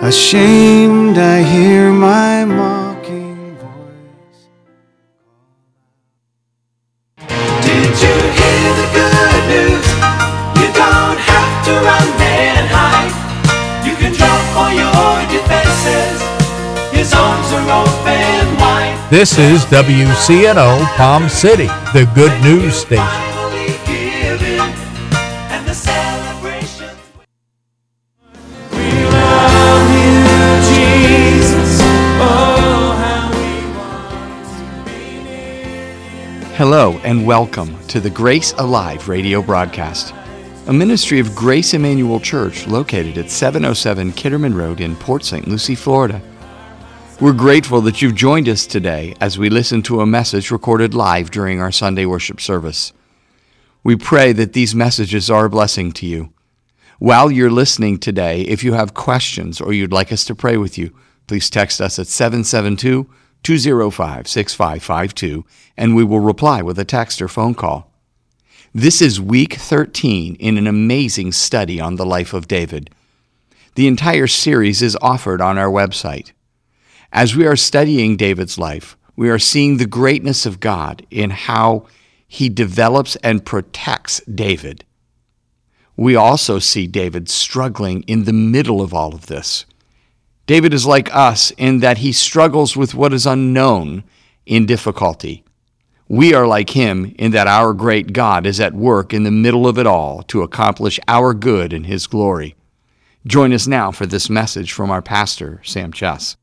Ashamed, I hear my mocking voice. Did you hear the good news? You don't have to run and hide. You can drop all your defenses. His arms are open wide. This is WCNO Palm City, the good news station. And the celebration. Hello and welcome to the Grace Alive radio broadcast, a ministry of Grace Emmanuel Church located at 707 Kitterman Road in Port St. Lucie, Florida. We're grateful that you've joined us today as we listen to a message recorded live during our Sunday worship service. We pray that these messages are a blessing to you. While you're listening today, if you have questions or you'd like us to pray with you, please text us at 772-205-6552, and we will reply with a text or phone call. This is week 13 in an amazing study on the life of David. The entire series is offered on our website. As we are studying David's life, we are seeing the greatness of God in how he develops and protects David. We also see David struggling in the middle of all of this. David is like us in that he struggles with what is unknown in difficulty. We are like him in that our great God is at work in the middle of it all to accomplish our good and his glory. Join us now for this message from our pastor, Sam Chess.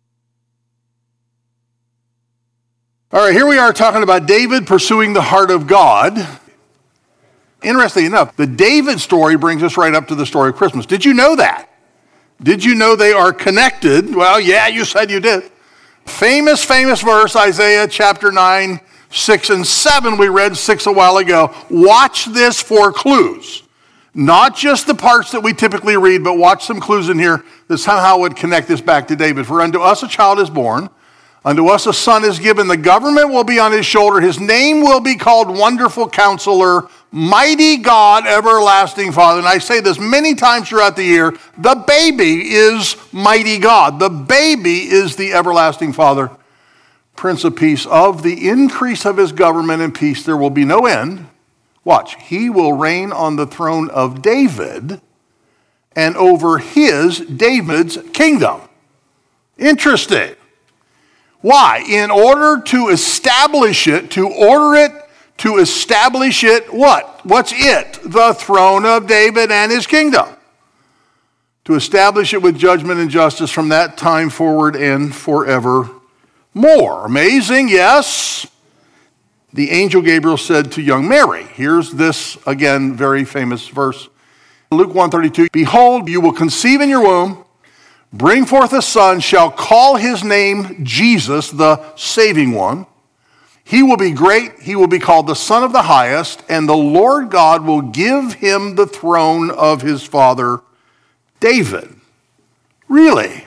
All right, here we are talking about David pursuing the heart of God. Interestingly enough, the David story brings us right up to the story of Christmas. Did you know that? Did you know they are connected? Well, yeah, you said you did. Famous verse, Isaiah chapter 9, 6 and 7. We read 6 a while ago. Watch this for clues. Not just the parts that we typically read, but watch some clues in here that somehow would connect this back to David. For unto us a child is born. Unto us a son is given. The government will be on his shoulder. His name will be called Wonderful Counselor, Mighty God, Everlasting Father. And I say this many times throughout the year. The baby is Mighty God. The baby is the Everlasting Father, Prince of Peace. Of the increase of his government and peace there will be no end. Watch. He will reign on the throne of David and over David's kingdom. Interesting. Why? In order to establish it, to establish it, what? What's it? The throne of David and his kingdom. To establish it with judgment and justice from that time forward and forevermore. Amazing, yes? The angel Gabriel said to young Mary, here's this, again, very famous verse. Luke 1:32, behold, you will conceive in your womb, bring forth a son, shall call his name Jesus, the saving one. He will be great. He will be called the Son of the Highest, and the Lord God will give him the throne of his father David. Really?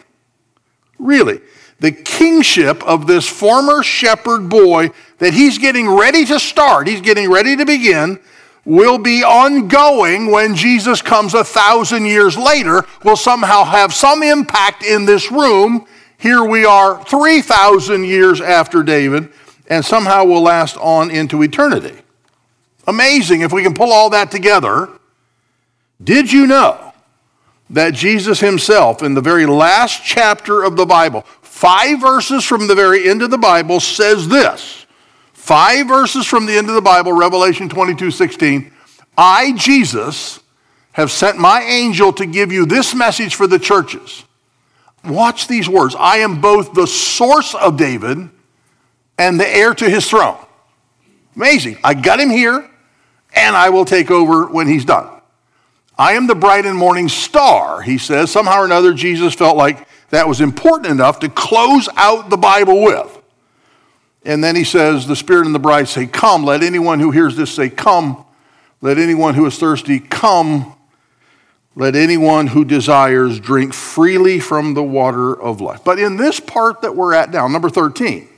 The kingship of this former shepherd boy that he's getting ready to start, he's getting ready to begin, will be ongoing when Jesus comes 1,000 years later, will somehow have some impact in this room. Here we are 3,000 years after David, and somehow will last on into eternity. Amazing if we can pull all that together. Did you know that Jesus himself, in the very last chapter of the Bible, 5 verses from the very end of the Bible, says this. 5 verses from the end of the Bible, Revelation 22:16. I, Jesus, have sent my angel to give you this message for the churches. Watch these words. I am both the source of David and the heir to his throne. Amazing. I got him here, and I will take over when he's done. I am the bright and morning star, he says. Somehow or another, Jesus felt like that was important enough to close out the Bible with. And then he says, the Spirit and the bride say, come. Let anyone who hears this say, come. Let anyone who is thirsty come. Let anyone who desires drink freely from the water of life. But in this part that we're at now, number 13,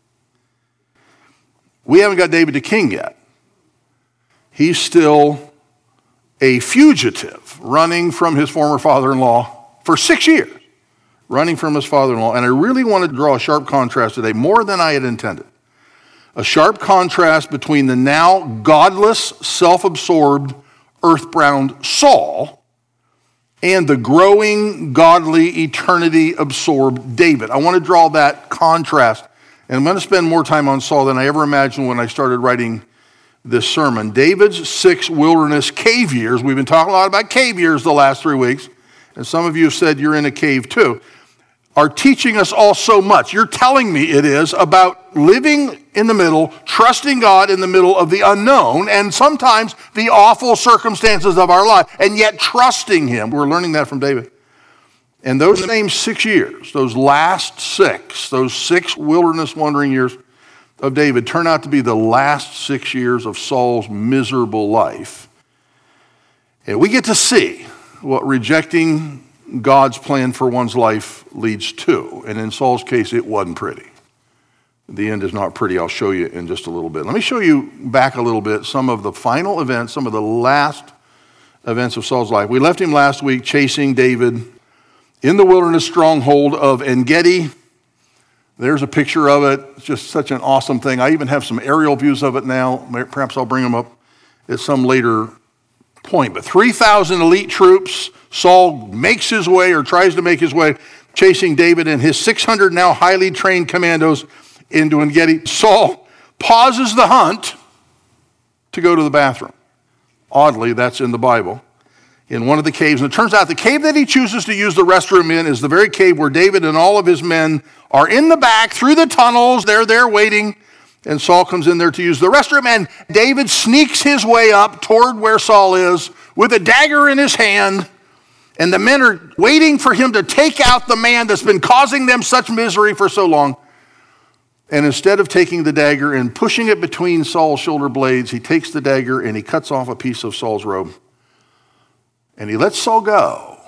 we haven't got David the king yet. He's still a fugitive running from his former father-in-law for 6 years. running from his father-in-law. And I really want to draw a sharp contrast today, more than I had intended. A sharp contrast between the now godless, self-absorbed, earth-bound Saul and the growing, godly, eternity-absorbed David. I want to draw that contrast. And I'm going to spend more time on Saul than I ever imagined when I started writing this sermon. David's 6 wilderness cave years. We've been talking a lot about cave years the last 3 weeks. And some of you have said you're in a cave too, are teaching us all so much. You're telling me it is about living in the middle, trusting God in the middle of the unknown, and sometimes the awful circumstances of our life, and yet trusting him. We're learning that from David. And those same 6 years, those last 6, those 6 wilderness wandering years of David turn out to be the last 6 years of Saul's miserable life. And we get to see what rejecting God's plan for one's life leads to. And in Saul's case, it wasn't pretty. The end is not pretty. I'll show you in just a little bit. Let me show you back a little bit some of the final events, some of the last events of Saul's life. We left him last week chasing David in the wilderness stronghold of En-Gedi. There's a picture of it. It's just such an awesome thing. I even have some aerial views of it now. Perhaps I'll bring them up at some later point. But 3,000 elite troops. Saul makes his way, or tries to make his way, chasing David and his 600 now highly trained commandos into En-Gedi. Saul pauses the hunt to go to the bathroom. Oddly, that's in the Bible, in one of the caves. And it turns out the cave that he chooses to use the restroom in is the very cave where David and all of his men are in the back through the tunnels. They're there waiting. And Saul comes in there to use the restroom. And David sneaks his way up toward where Saul is with a dagger in his hand. And the men are waiting for him to take out the man that's been causing them such misery for so long. And instead of taking the dagger and pushing it between Saul's shoulder blades, he takes the dagger and he cuts off a piece of Saul's robe. And he lets Saul go.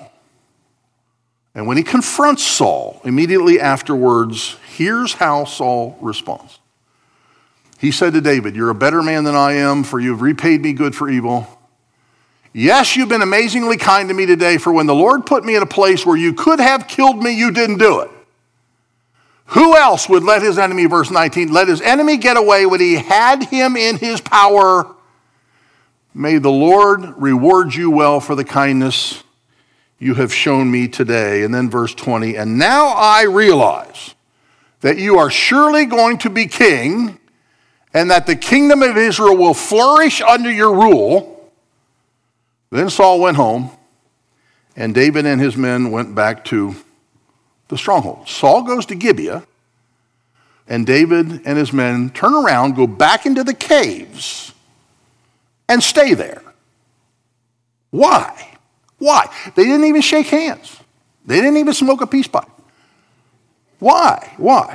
And when he confronts Saul immediately afterwards, here's how Saul responds. He said to David, "You're a better man than I am, for you have repaid me good for evil. Yes, you've been amazingly kind to me today, for when the Lord put me in a place where you could have killed me, you didn't do it. Who else would let his enemy," verse 19, "let his enemy get away when he had him in his power? May the Lord reward you well for the kindness you have shown me today." And then verse 20, "And now I realize that you are surely going to be king, and that the kingdom of Israel will flourish under your rule." Then Saul went home, and David and his men went back to the stronghold. Saul goes to Gibeah, and David and his men turn around, go back into the caves, and stay there. Why? Why? They didn't even shake hands. They didn't even smoke a peace pipe. Why? Why?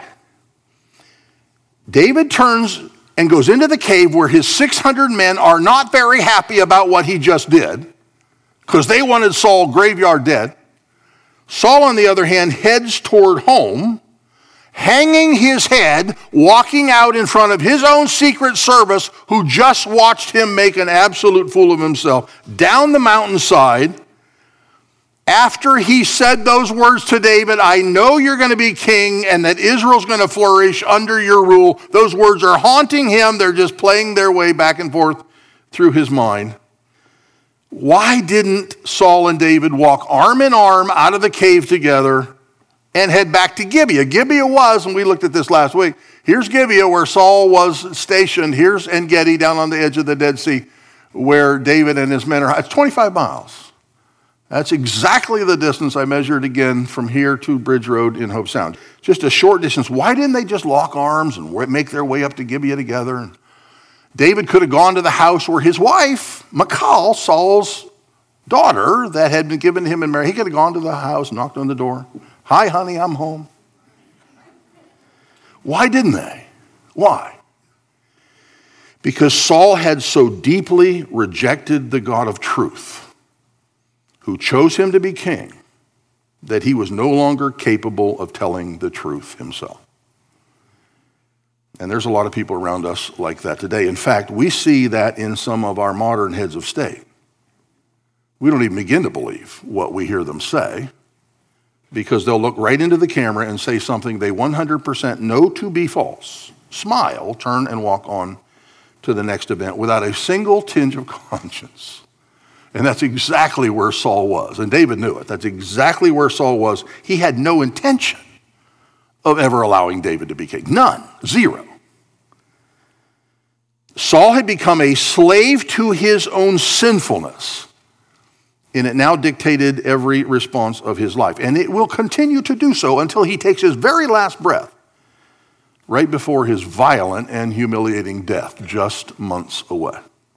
David turns and goes into the cave where his 600 men are not very happy about what he just did, because they wanted Saul graveyard dead. Saul, on the other hand, heads toward home, hanging his head, walking out in front of his own secret service, who just watched him make an absolute fool of himself, down the mountainside. After he said those words to David, "I know you're going to be king and that Israel's going to flourish under your rule," those words are haunting him. They're just playing their way back and forth through his mind. Why didn't Saul and David walk arm in arm out of the cave together and head back to Gibeah? Gibeah was, and we looked at this last week, here's Gibeah where Saul was stationed. Here's En-Gedi down on the edge of the Dead Sea where David and his men are. It's 25 miles. That's exactly the distance I measured again from here to Bridge Road in Hope Sound. Just a short distance. Why didn't they just lock arms and make their way up to Gibeah together? And David could have gone to the house where his wife, Michal, Saul's daughter, that had been given to him in marriage, he could have gone to the house, knocked on the door. "Hi, honey, I'm home." Why didn't they? Why? Because Saul had so deeply rejected the God of truth, who chose him to be king, that he was no longer capable of telling the truth himself. And there's a lot of people around us like that today. In fact, we see that in some of our modern heads of state. We don't even begin to believe what we hear them say, because they'll look right into the camera and say something they 100% know to be false, smile, turn, and walk on to the next event without a single tinge of conscience. And that's exactly where Saul was. And David knew it. That's exactly where Saul was. He had no intention of ever allowing David to be king. None. Zero. Saul had become a slave to his own sinfulness, and it now dictated every response of his life. And it will continue to do so until he takes his very last breath, right before his violent and humiliating death, just months away.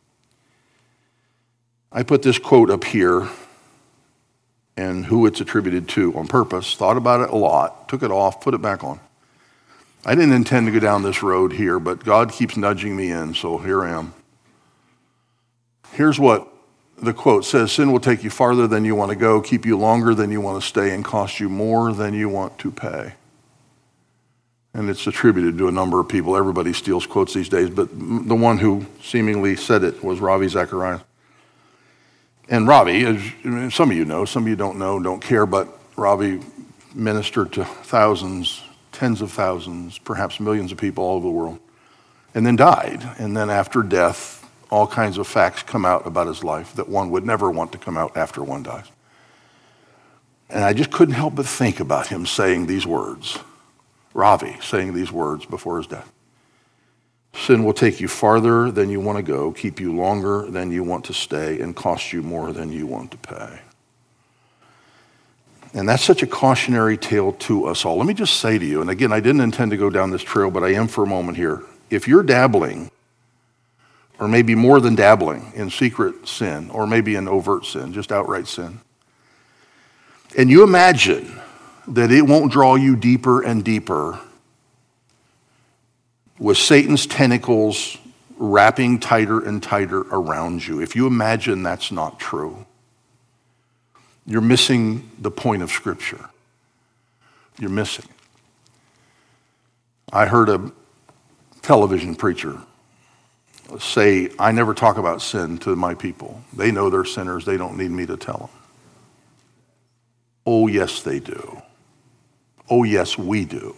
I put this quote up here and who it's attributed to on purpose, thought about it a lot, took it off, put it back on. I didn't intend to go down this road here, but God keeps nudging me in, so here I am. Here's what the quote says: sin will take you farther than you want to go, keep you longer than you want to stay, and cost you more than you want to pay. And it's attributed to a number of people. Everybody steals quotes these days, but the one who seemingly said it was Ravi Zacharias. And Ravi, as some of you know, some of you don't know, don't care, but Ravi ministered to thousands, tens of thousands, perhaps millions of people all over the world, and then died. And then after death, all kinds of facts come out about his life that one would never want to come out after one dies. And I just couldn't help but think about him saying these words, Ravi saying these words before his death. Sin will take you farther than you want to go, keep you longer than you want to stay, and cost you more than you want to pay. And that's such a cautionary tale to us all. Let me just say to you, and again, I didn't intend to go down this trail, but I am for a moment here. If you're dabbling, or maybe more than dabbling, in secret sin, or maybe in overt sin, just outright sin, and you imagine that it won't draw you deeper and deeper with Satan's tentacles wrapping tighter and tighter around you, if you imagine that's not true, you're missing the point of Scripture. You're missing it. I heard a television preacher say, I never talk about sin to my people. They know they're sinners. They don't need me to tell them. Oh, yes, they do. Oh, yes, we do.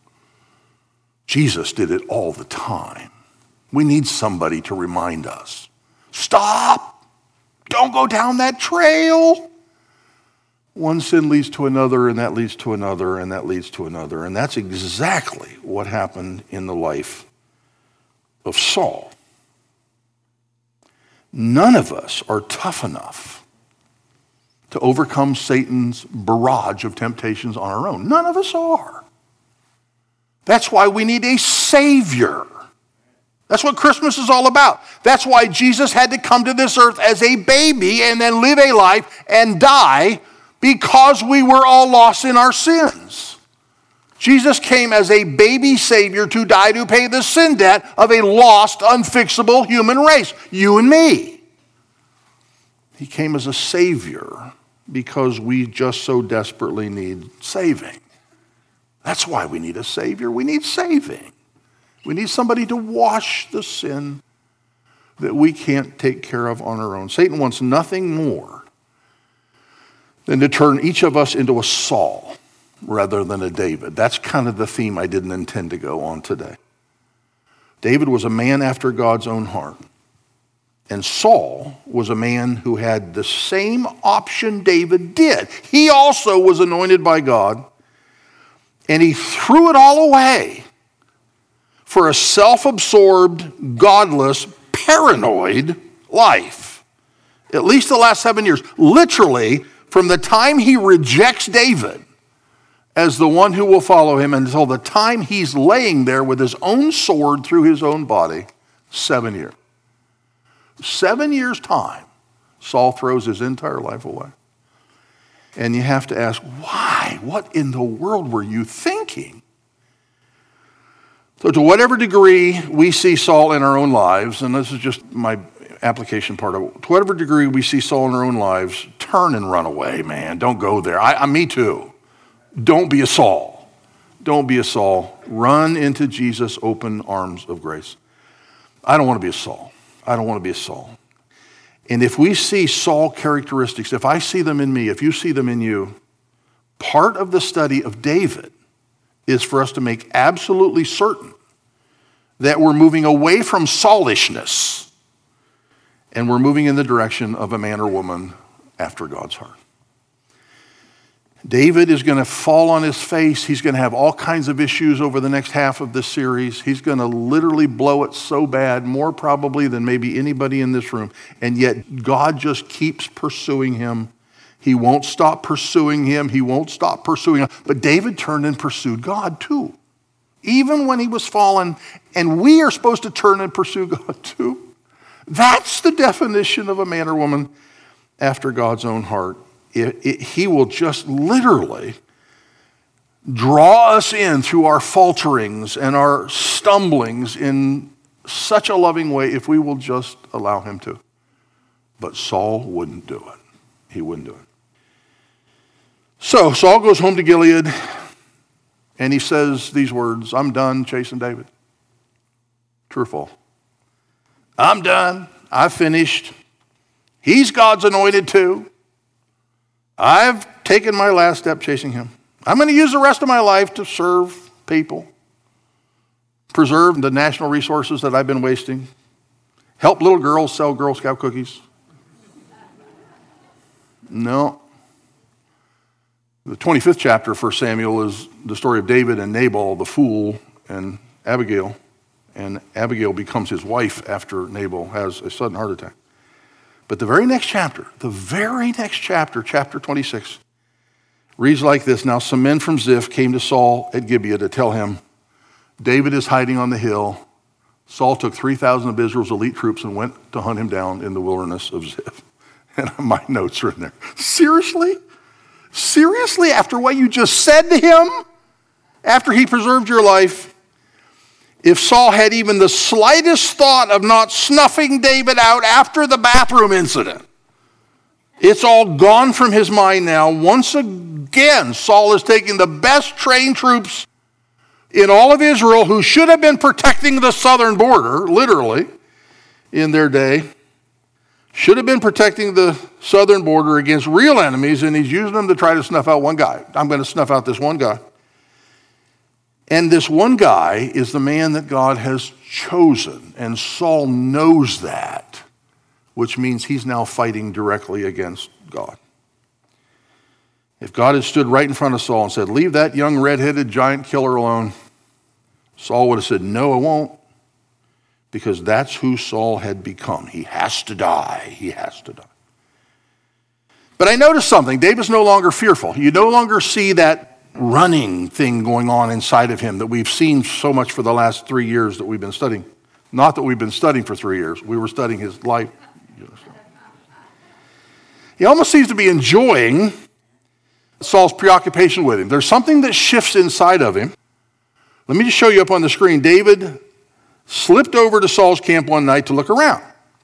Jesus did it all the time. We need somebody to remind us. Stop! Don't go down that trail. One sin leads to another, and that leads to another, and that leads to another. And that's exactly what happened in the life of Saul. None of us are tough enough to overcome Satan's barrage of temptations on our own. None of us are. That's why we need a Savior. That's what Christmas is all about. That's why Jesus had to come to this earth as a baby and then live a life and die, because we were all lost in our sins. Jesus came as a baby Savior to die to pay the sin debt of a lost, unfixable human race, you and me. He came as a Savior because we just so desperately need saving. That's why we need a Savior. We need saving. We need somebody to wash the sin that we can't take care of on our own. Satan wants nothing more than to turn each of us into a Saul rather than a David. That's kind of the theme I didn't intend to go on today. David was a man after God's own heart. And Saul was a man who had the same option David did. He also was anointed by God, and he threw it all away for a self-absorbed, godless, paranoid life. At least the last 7 years. Literally, from the time he rejects David as the one who will follow him until the time he's laying there with his own sword through his own body, 7 years. 7 years' time, Saul throws his entire life away. And you have to ask, why? What in the world were you thinking? So to whatever degree we see Saul in our own lives, and this is just my application part of it, to whatever degree we see Saul in our own lives, turn and run away, man. Don't go there. Me too. Don't be a Saul. Don't be a Saul. Run into Jesus' open arms of grace. I don't want to be a Saul. I don't want to be a Saul. And if we see Saul characteristics, if I see them in me, if you see them in you, Part of the study of David is for us to make absolutely certain that we're moving away from Saulishness and we're moving in the direction of a man or woman after God's heart. David is going to fall on his face. He's going to have all kinds of issues over the next half of this series. He's going to literally blow it so bad, more probably than maybe anybody in this room. And yet God just keeps pursuing him. He won't stop pursuing him. He won't stop pursuing him. But David turned and pursued God too, even when he was fallen. And we are supposed to turn and pursue God too. That's the definition of a man or woman after God's own heart. He will just literally draw us in through our falterings and our stumblings in such a loving way if we will just allow him to. But Saul wouldn't do it. He wouldn't do it. So Saul goes home to Gilead and he says these words, I'm done chasing David. True or false? I'm done. I've finished. He's God's anointed too. I've taken my last step chasing him. I'm going to use the rest of my life to serve people, preserve the national resources that I've been wasting, help little girls sell Girl Scout cookies. No. The 25th chapter of 1 Samuel is the story of David and Nabal, the fool, and Abigail. And Abigail becomes his wife after Nabal has a sudden heart attack. But the very next chapter, chapter 26, reads like this. Now some men from Ziph came to Saul at Gibeah to tell him, David is hiding on the hill. Saul took 3,000 of Israel's elite troops and went to hunt him down in the wilderness of Ziph. And my notes are in there. Seriously? Seriously? After what you just said to him? After he preserved your life? If Saul had even the slightest thought of not snuffing David out after the bathroom incident, it's all gone from his mind now. Once again, Saul is taking the best trained troops in all of Israel who should have been protecting the southern border, literally, in their day, should have been protecting the southern border against real enemies, and he's using them to try to snuff out one guy. I'm going to snuff out this one guy. And this one guy is the man that God has chosen, and Saul knows that, which means he's now fighting directly against God. If God had stood right in front of Saul and said, leave that young red-headed giant killer alone, Saul would have said, no, I won't, because that's who Saul had become. He has to die. He has to die. But I noticed something. David's no longer fearful. You no longer see that running thing going on inside of him that we've seen so much for the last 3 years that we've been studying. Not that we've been studying for 3 years. We were studying his life. He almost seems to be enjoying Saul's preoccupation with him. There's something that shifts inside of him. Let me just show you up on the screen. David slipped over to Saul's camp one night to look around.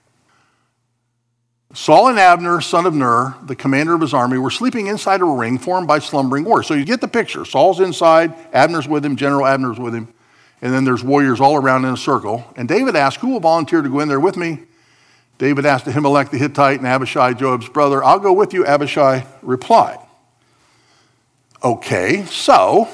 Saul and Abner, son of Ner, the commander of his army, were sleeping inside a ring formed by slumbering warriors. So you get the picture. Saul's inside, Abner's with him, General Abner's with him, and then there's warriors all around in a circle. And David asked, who will volunteer to go in there with me? David asked Ahimelech the Hittite and Abishai, Joab's brother, I'll go with you, Abishai replied. Okay, so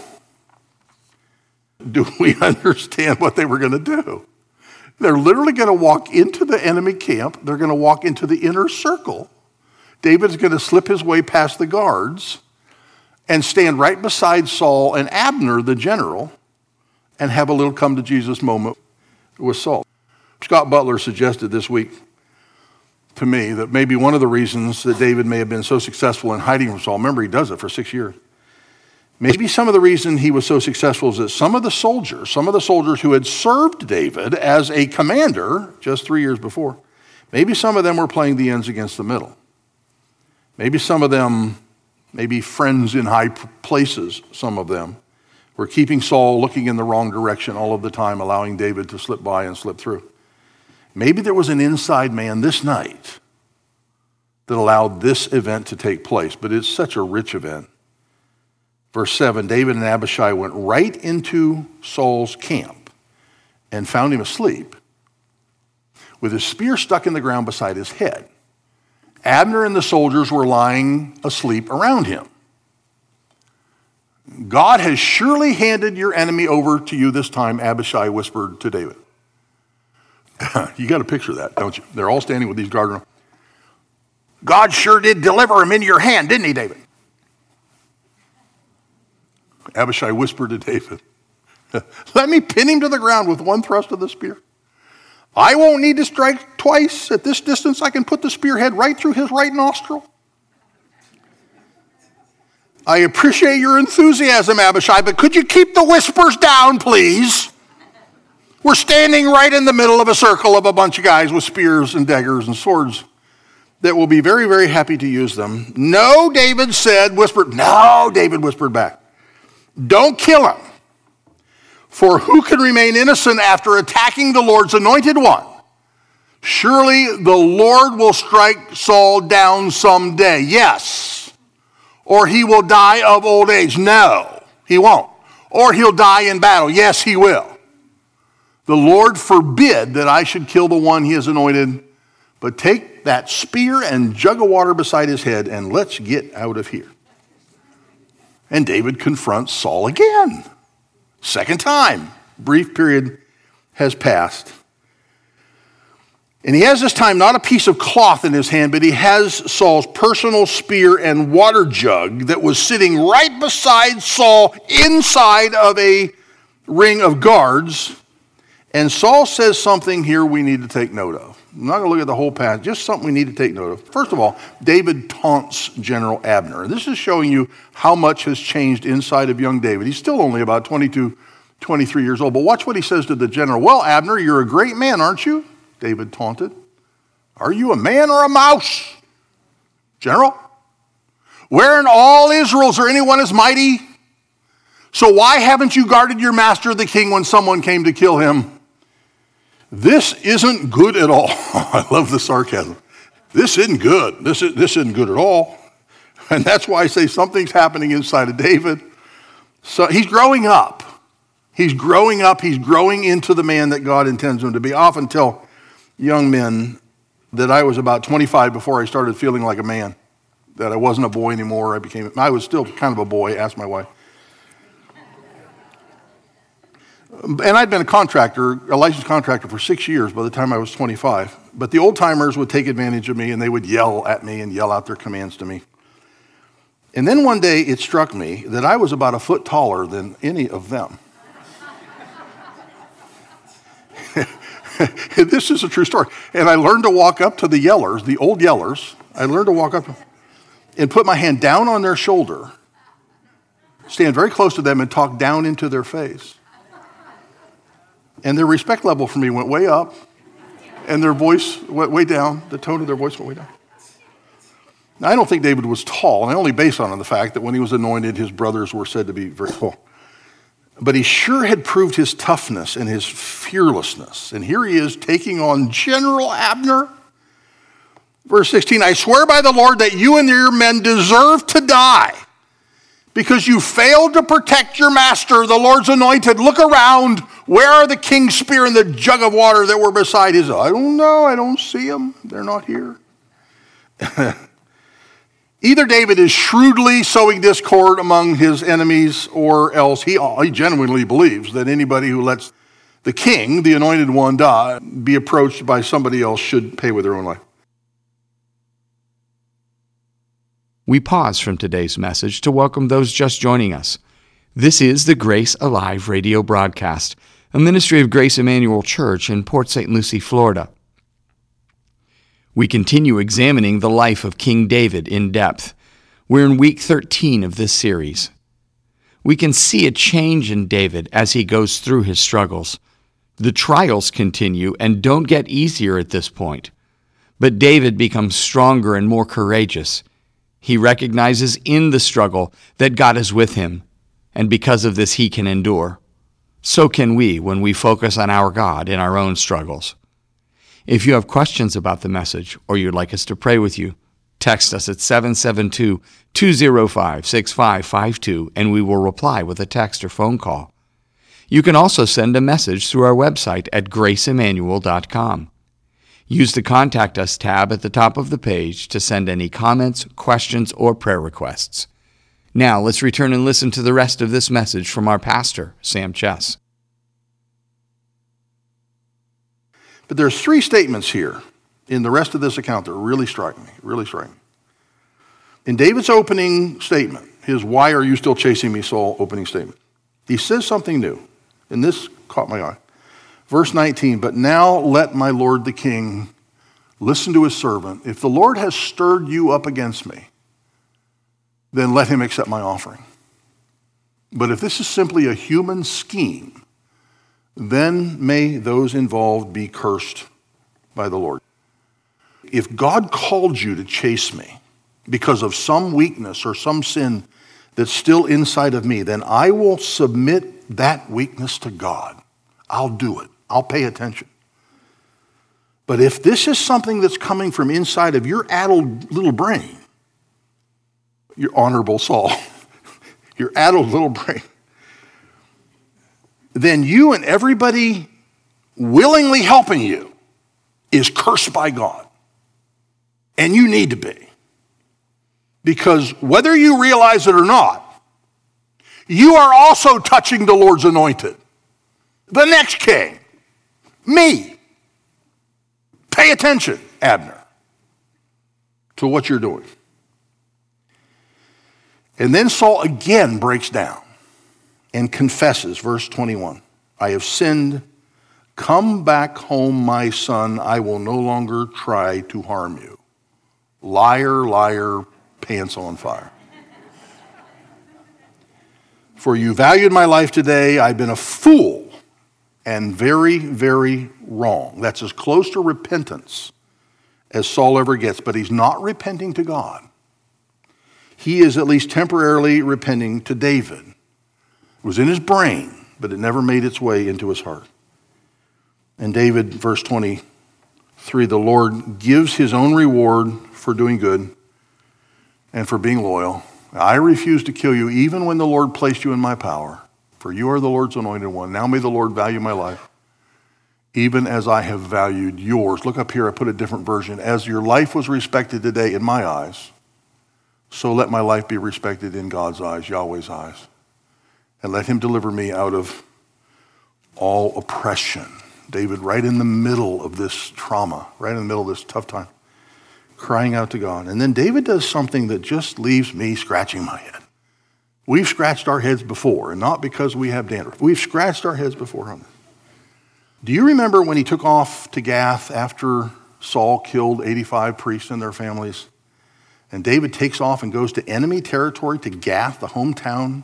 do we understand what they were going to do? They're literally going to walk into the enemy camp. They're going to walk into the inner circle. David's going to slip his way past the guards and stand right beside Saul and Abner, the general, and have a little come to Jesus moment with Saul. Scott Butler suggested this week to me that maybe one of the reasons that David may have been so successful in hiding from Saul, remember he does it for 6 years, maybe some of the reason he was so successful is that some of the soldiers who had served David as a commander just 3 years before, maybe some of them were playing the ends against the middle. Maybe some of them, maybe friends in high places, some of them, were keeping Saul looking in the wrong direction all of the time, allowing David to slip by and slip through. Maybe there was an inside man this night that allowed this event to take place, but it's such a rich event. Verse 7, David and Abishai went right into Saul's camp and found him asleep with his spear stuck in the ground beside his head. Abner and the soldiers were lying asleep around him. God has surely handed your enemy over to you this time, Abishai whispered to David. You got to picture that, don't you? They're all standing with these guards. God sure did deliver him into your hand, didn't he, David? Abishai whispered to David, let me pin him to the ground with one thrust of the spear. I won't need to strike twice. At this distance, I can put the spearhead right through his right nostril. I appreciate your enthusiasm, Abishai, but could you keep the whispers down, please? We're standing right in the middle of a circle of a bunch of guys with spears and daggers and swords that will be very, very happy to use them. No, David whispered back. Don't kill him. For who can remain innocent after attacking the Lord's anointed one? Surely the Lord will strike Saul down someday. Yes. Or he will die of old age. No, he won't. Or he'll die in battle. Yes, he will. The Lord forbid that I should kill the one he has anointed, but take that spear and jug of water beside his head and let's get out of here. And David confronts Saul again. Second time. Brief period has passed. And he has this time not a piece of cloth in his hand, but he has Saul's personal spear and water jug that was sitting right beside Saul inside of a ring of guards. And Saul says something here we need to take note of. I'm not going to look at the whole passage, just something we need to take note of. First of all, David taunts General Abner. This is showing you how much has changed inside of young David. He's still only about 22, 23 years old. But watch what he says to the general. Well, Abner, you're a great man, aren't you? David taunted. Are you a man or a mouse? General? Where in all Israel is there anyone as mighty? So why haven't you guarded your master the king when someone came to kill him? This isn't good at all. I love the sarcasm. This isn't good. This isn't good at all. And that's why I say something's happening inside of David. So he's growing up. He's growing up. He's growing into the man that God intends him to be. I often tell young men that I was about 25 before I started feeling like a man, that I wasn't a boy anymore. I was still kind of a boy, ask my wife. And I'd been a licensed contractor for 6 years by the time I was 25. But the old timers would take advantage of me and they would yell at me and yell out their commands to me. And then one day it struck me that I was about a foot taller than any of them. This is a true story. And I learned to walk up to the yellers, the old yellers. I learned to walk up and put my hand down on their shoulder, stand very close to them and talk down into their face. And their respect level for me went way up, and their voice went way down. The tone of their voice went way down. Now, I don't think David was tall, and I only base on the fact that when he was anointed, his brothers were said to be very tall. But he sure had proved his toughness and his fearlessness. And here he is taking on General Abner. Verse 16, I swear by the Lord that you and your men deserve to die because you failed to protect your master, the Lord's anointed. Look around. Where are the king's spear and the jug of water that were beside his? I don't know. I don't see them. They're not here. Either David is shrewdly sowing discord among his enemies, or else he genuinely believes that anybody who lets the king, the anointed one, die, be approached by somebody else should pay with their own life. We pause from today's message to welcome those just joining us. This is the Grace Alive radio broadcast, a ministry of Grace Emmanuel Church in Port St. Lucie, Florida. We continue examining the life of King David in depth. We're in week 13 of this series. We can see a change in David as he goes through his struggles. The trials continue and don't get easier at this point. But David becomes stronger and more courageous. He recognizes in the struggle that God is with him, and because of this he can endure. So can we when we focus on our God in our own struggles. If you have questions about the message or you'd like us to pray with you, text us at 772-205-6552 and we will reply with a text or phone call. You can also send a message through our website at graceemmanuel.com. Use the Contact Us tab at the top of the page to send any comments, questions, or prayer requests. Now, let's return and listen to the rest of this message from our pastor, Sam Chess. But there's three statements here in the rest of this account that really strike me, In David's opening statement, his "Why are you still chasing me, Saul?" opening statement, he says something new, and this caught my eye. Verse 19, "But now let my lord the king listen to his servant. If the Lord has stirred you up against me, then let him accept my offering. But if this is simply a human scheme, then may those involved be cursed by the Lord. If God called you to chase me because of some weakness or some sin that's still inside of me, then I will submit that weakness to God. I'll do it. I'll pay attention. But if this is something that's coming from inside of your addled little brain, your honorable Saul, your addled little brain, then you and everybody willingly helping you is cursed by God. And you need to be. Because whether you realize it or not, you are also touching the Lord's anointed. The next king. Me. Pay attention, Abner, to what you're doing. And then Saul again breaks down and confesses, verse 21, "I have sinned. Come back home, my son. I will no longer try to harm you." Liar, liar, pants on fire. "For you valued my life today. I've been a fool and very, very wrong." That's as close to repentance as Saul ever gets, but he's not repenting to God. He is at least temporarily repenting to David. It was in his brain, but it never made its way into his heart. And David, verse 23, "The Lord gives his own reward for doing good and for being loyal. I refuse to kill you even when the Lord placed you in my power, for you are the Lord's anointed one. Now may the Lord value my life, even as I have valued yours." Look up here, I put a different version. "As your life was respected today in my eyes, so let my life be respected in God's eyes," Yahweh's eyes. "And let him deliver me out of all oppression." David right in the middle of this trauma, right in the middle of this tough time, crying out to God. And then David does something that just leaves me scratching my head. We've scratched our heads before, and not because we have dandruff. We've scratched our heads before on this. Do you remember when he took off to Gath after Saul killed 85 priests and their families? And David takes off and goes to enemy territory, to Gath, the hometown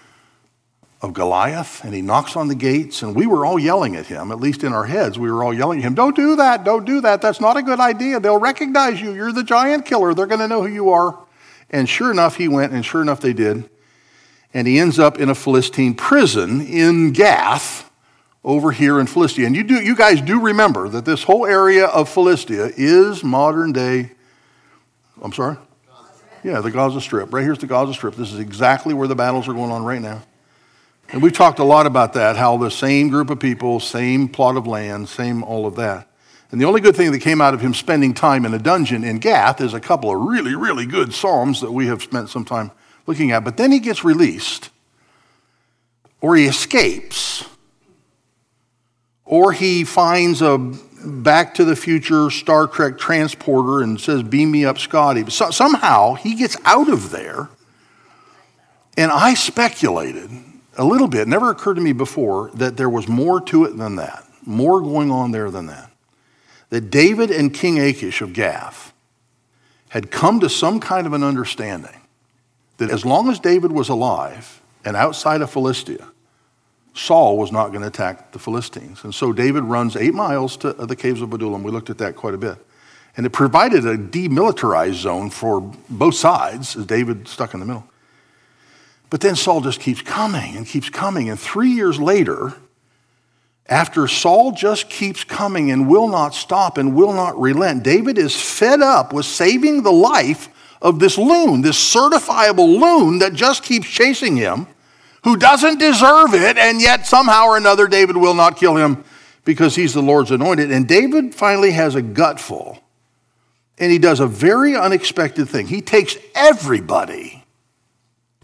of Goliath, and he knocks on the gates, and we were all yelling at him, at least in our heads, we were all yelling at him, "Don't do that, don't do that, that's not a good idea. They'll recognize you, you're the giant killer, they're going to know who you are." And sure enough, he went, and sure enough, they did. And he ends up in a Philistine prison in Gath, over here in Philistia. And you guys do remember that this whole area of Philistia is modern day, I'm sorry? Yeah, the Gaza Strip. Right here's the Gaza Strip. This is exactly where the battles are going on right now. And we've talked a lot about that, how the same group of people, same plot of land, same all of that. And the only good thing that came out of him spending time in a dungeon in Gath is a couple of really, really good Psalms that we have spent some time looking at. But then he gets released, or he escapes, or he finds a Back to the Future Star Trek transporter and says, "Beam me up, Scotty." But somehow he gets out of there. And I speculated a little bit, never occurred to me before, that there was more to it than that, more going on there than that. That David and King Achish of Gath had come to some kind of an understanding that as long as David was alive and outside of Philistia, Saul was not going to attack the Philistines. And so David runs 8 miles to the caves of Adullam. We looked at that quite a bit. And it provided a demilitarized zone for both sides, as David stuck in the middle. But then Saul just keeps coming and keeps coming. And 3 years later, after Saul just keeps coming and will not stop and will not relent, David is fed up with saving the life of this loon, this certifiable loon that just keeps chasing him, who doesn't deserve it, and yet somehow or another David will not kill him because he's the Lord's anointed. And David finally has a gutful, and he does a very unexpected thing. He takes everybody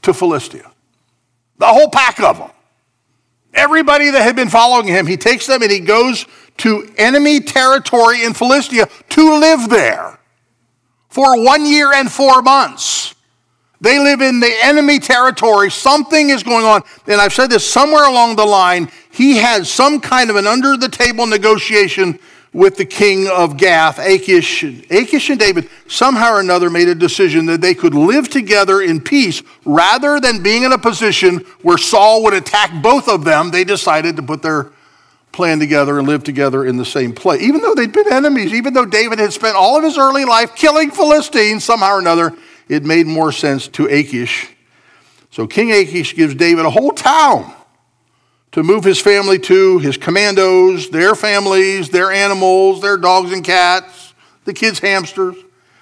to Philistia. The whole pack of them. Everybody that had been following him, he takes them and he goes to enemy territory in Philistia to live there for 1 year and 4 months. They live in the enemy territory. Something is going on. And I've said this, somewhere along the line, he had some kind of an under-the-table negotiation with the king of Gath, Achish. Achish and David somehow or another made a decision that they could live together in peace rather than being in a position where Saul would attack both of them. They decided to put their plan together and live together in the same place. Even though they'd been enemies, even though David had spent all of his early life killing Philistines, somehow or another, it made more sense to Achish. So King Achish gives David a whole town to move his family to, his commandos, their families, their animals, their dogs and cats, the kids' hamsters,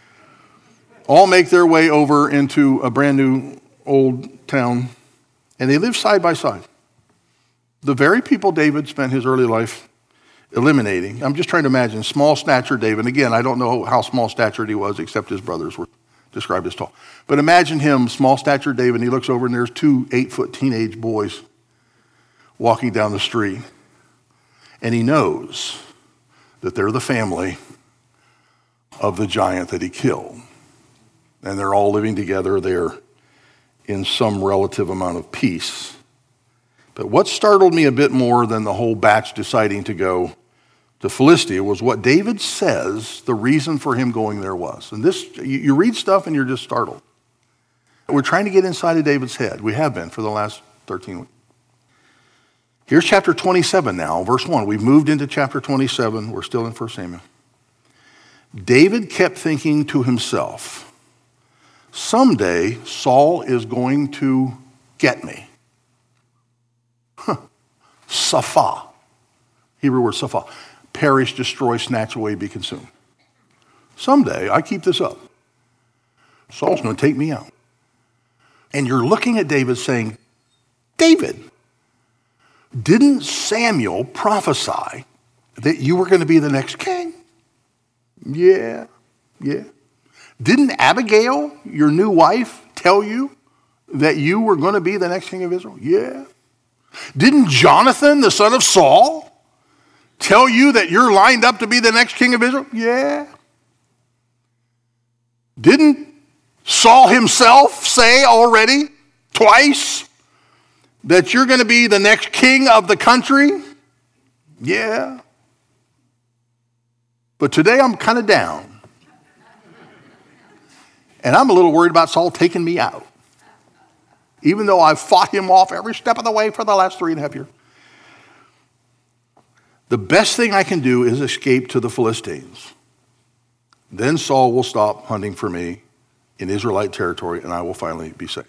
all make their way over into a brand new old town, and they live side by side. The very people David spent his early life eliminating. I'm just trying to imagine small stature David. Again, I don't know how small statured he was, except his brothers were described as tall. But imagine him, small stature David, and he looks over and there's 2 8-foot teenage boys walking down the street. And he knows that they're the family of the giant that he killed. And they're all living together there in some relative amount of peace. But what startled me a bit more than the whole batch deciding to go to Philistia was what David says the reason for him going there was. And this, you read stuff and you're just startled. We're trying to get inside of David's head. We have been for the last 13 weeks. Here's chapter 27 now, verse 1. We've moved into chapter 27. We're still in 1 Samuel. David kept thinking to himself, someday Saul is going to get me. Safa. Hebrew word safa. Perish, destroy, snatch away, be consumed. Someday, I keep this up, Saul's going to take me out. And you're looking at David saying, David, didn't Samuel prophesy that you were going to be the next king? Yeah. Didn't Abigail, your new wife, tell you that you were going to be the next king of Israel? Yeah. Didn't Jonathan, the son of Saul, tell you that you're lined up to be the next king of Israel? Yeah. Didn't Saul himself say already, twice, that you're going to be the next king of the country? Yeah. But today I'm kind of down. And I'm a little worried about Saul taking me out, even though I've fought him off every step of the way for the last 3.5 years. The best thing I can do is escape to the Philistines. Then Saul will stop hunting for me in Israelite territory, and I will finally be saved.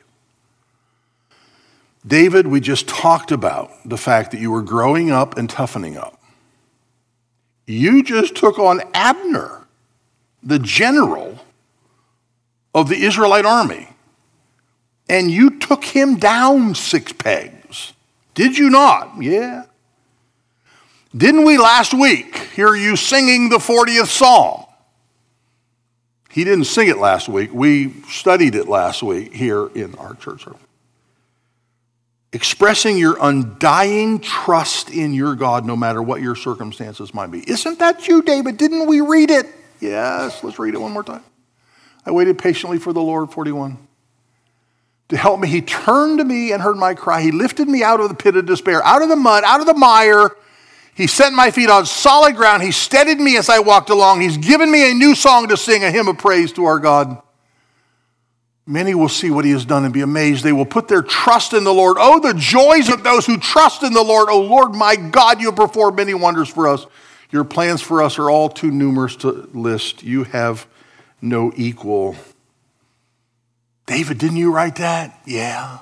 David, we just talked about the fact that you were growing up and toughening up. You just took on Abner, the general of the Israelite army, and you took him down 6 pegs. Did you not? Yeah. Didn't we last week hear you singing the 40th Psalm? He didn't sing it last week. We studied it last week here in our church service. Expressing your undying trust in your God no matter what your circumstances might be. Isn't that you, David? Didn't we read it? Yes, let's read it one more time. I waited patiently for the Lord, 41. To help me, he turned to me and heard my cry. He lifted me out of the pit of despair, out of the mud, out of the mire. He set my feet on solid ground. He steadied me as I walked along. He's given me a new song to sing, a hymn of praise to our God. Many will see what he has done and be amazed. They will put their trust in the Lord. Oh, the joys of those who trust in the Lord. Oh, Lord, my God, you have performed many wonders for us. Your plans for us are all too numerous to list. You have no equal. David, didn't you write that? Yeah.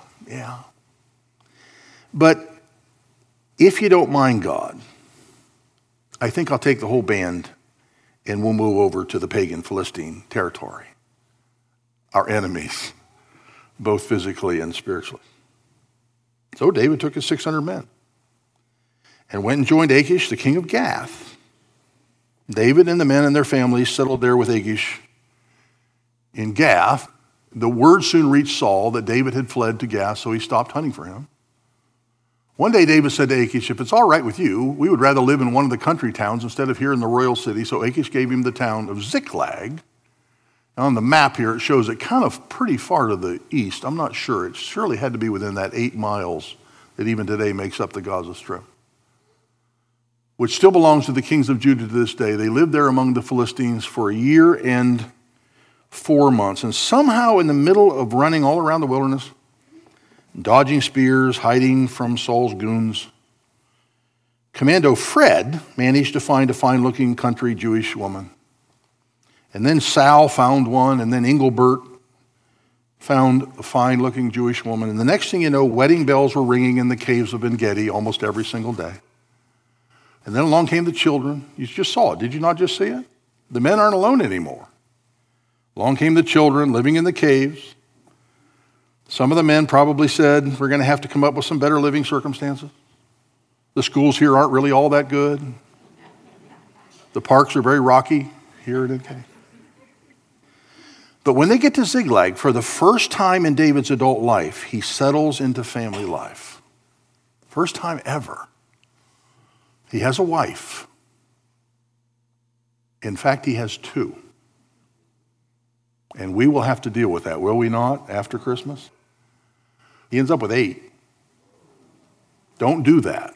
But if you don't mind, God, I think I'll take the whole band and we'll move over to the pagan Philistine territory. Our enemies, both physically and spiritually. So David took his 600 men and went and joined Achish, the king of Gath. David and the men and their families settled there with Achish in Gath. The word soon reached Saul that David had fled to Gath, so he stopped hunting for him. One day David said to Achish, if it's all right with you, we would rather live in one of the country towns instead of here in the royal city. So Achish gave him the town of Ziklag. Now on the map here, it shows it kind of pretty far to the east. I'm not sure. It surely had to be within that 8 miles that even today makes up the Gaza Strip, which still belongs to the kings of Judah to this day. They lived there among the Philistines for a year and 4 months. And somehow in the middle of running all around the wilderness, dodging spears, hiding from Saul's goons, Commando Fred managed to find a fine-looking country Jewish woman. And then Sal found one, and then Engelbert found a fine-looking Jewish woman. And the next thing you know, wedding bells were ringing in the caves of En-Gedi almost every single day. And then along came the children. You just saw it. Did you not just see it? The men aren't alone anymore. Along came the children living in the caves. Some of the men probably said, we're going to have to come up with some better living circumstances. The schools here aren't really all that good. The parks are very rocky here at En-Gedi. But when they get to Ziklag, for the first time in David's adult life, he settles into family life. First time ever. He has a wife. In fact, he has 2. And we will have to deal with that, will we not, after Christmas? He ends up with 8. Don't do that.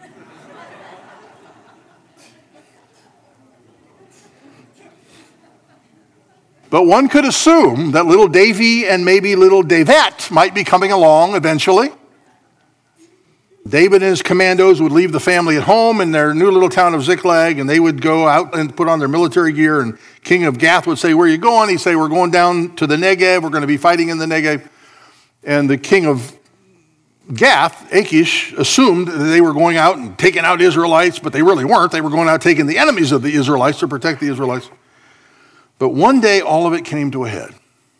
But one could assume that little Davy and maybe little Davette might be coming along eventually. David and his commandos would leave the family at home in their new little town of Ziklag, and they would go out and put on their military gear, and King of Gath would say, where are you going? He'd say, we're going down to the Negev. We're going to be fighting in the Negev. And the king of Gath, Achish, assumed that they were going out and taking out Israelites, but they really weren't. They were going out taking the enemies of the Israelites to protect the Israelites. But one day, all of it came to a head.